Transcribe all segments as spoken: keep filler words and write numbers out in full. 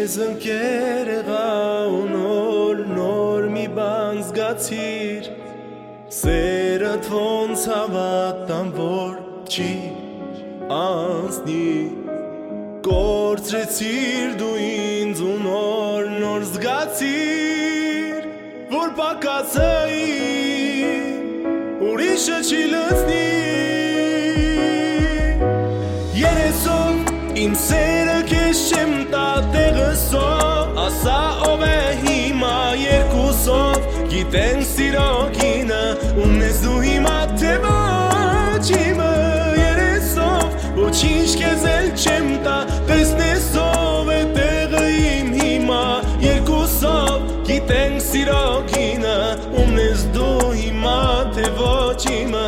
Քեզ ընկեր եղա ու նոր նոր մի բան զգացիր Սերդ ոնց հավատամ որ չի անցնի Կորցրեցիր դու ինձ ու նոր նոր զգացիր Որ պակասայի ուրիշը չի լցնի Երեսով իմ սերը քեզ չեմ տա տեղսով Ասա ով է հիմա երկուսով Գիտեն սիրո գինը ունես դու հիմա թե ոչ իմը երեսով Ոչինչ քեզ էլ չեմ տա տեսնես ով է տեղը իմ հիմա երկուսով Գիտեն սիրո գինը ունես դու հիմա թե ոչ իմը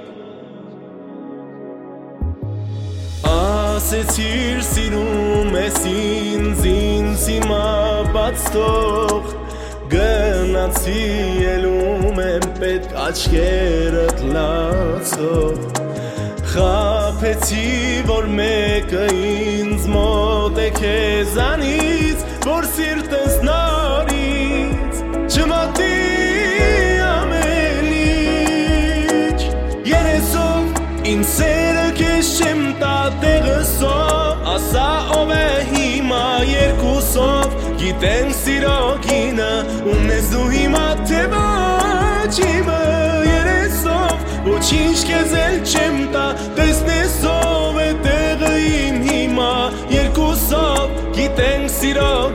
Ասեցիր սիրում ես ինձ, ինձ հիմա բաց թող Գնացի ելում եմ պետք աչքերդ լացող Խաբեցի որ մեկը ինձ մոտ է քեզանից Որ սիրտս նորից չմատի ամենիչ Երեսով իմ սերը քեզ չեմ տա տեղսով Ասա ով է հիմա երկուսով Գիտեն սիրո գինը ունես դու հիմա թե ոչ իմը երեսով Ոչինչ քեզ էլ չեմ տա տեսնես ով է տեղը իմ հիմա երկուսով Գիտեն սիրո